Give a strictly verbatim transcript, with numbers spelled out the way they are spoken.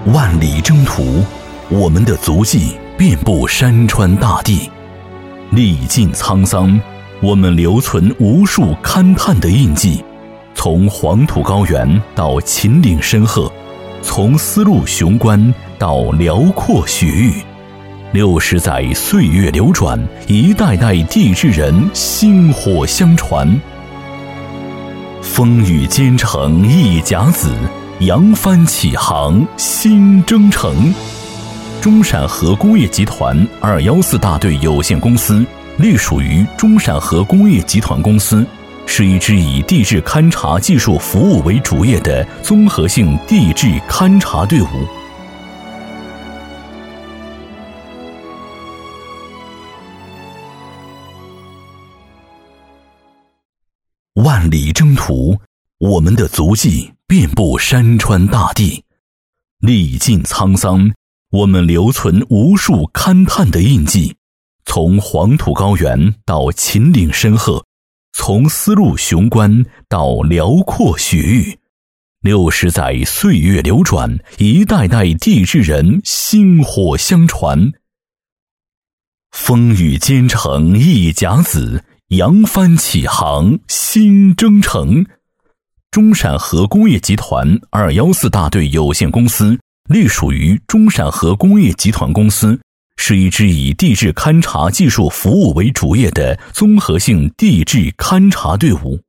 万里征途，我们的足迹遍布山川大地；历尽沧桑，我们留存无数勘探的印记。从黄土高原到秦岭深壑，从丝路雄关到辽阔雪域，六十载岁月流转，一代代地质人薪火相传。风雨兼程一甲子，扬帆起航新征程。中陕核工业集团二一四大队有限公司隶属于中陕核工业集团公司，是一支以地质勘察技术服务为主业的综合性地质勘察队伍。万里征途，我们的足迹遍布山川大地；历尽沧桑，我们留存无数勘探的印记。从黄土高原到秦岭深壑，从丝路雄关到辽阔雪域，六十载岁月流转，一代代地质人薪火相传。风雨兼程一甲子，扬帆起航新征程。中陕核工业集团二一四大队有限公司隶属于中陕核工业集团公司，是一支以地质勘察技术服务为主业的综合性地质勘察队伍。